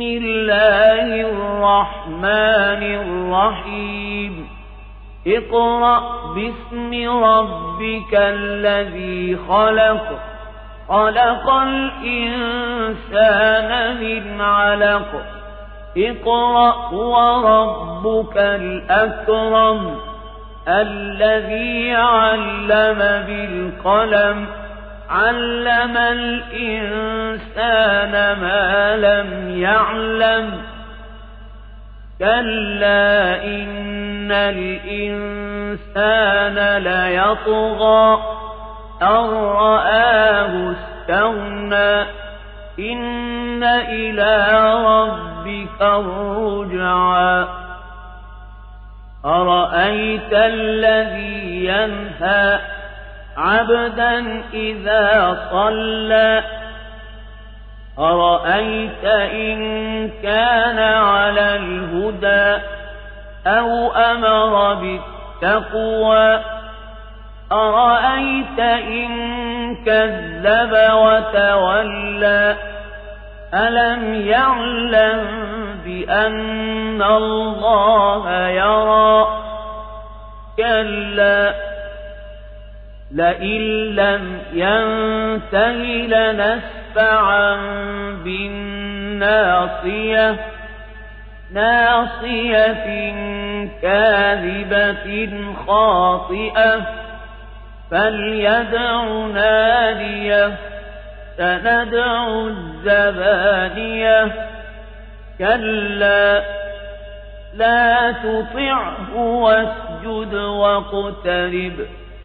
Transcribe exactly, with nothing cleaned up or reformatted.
الله الرحمن الرحيم اقرأ باسم ربك الذي خلق خلق الإنسان من علق اقرأ وربك الأكرم الذي علم بالقلم علم الإنسان ما لم يعلم كلا إن الإنسان ليطغى أن رآه استغنى إن إلى ربك الرجعى أرأيت الذي ينهى عبدا إذا صلى أرأيت إن كان على الهدى أو أمر بالتقوى أرأيت إن كذب وتولى ألم يعلم بأن الله يرى كلا لئن لم ينته لنسفعا بالناصية ناصية كاذبة خاطئة فليدع ناديه سندع الزبانية كلا لا تطعه واسجد واقترب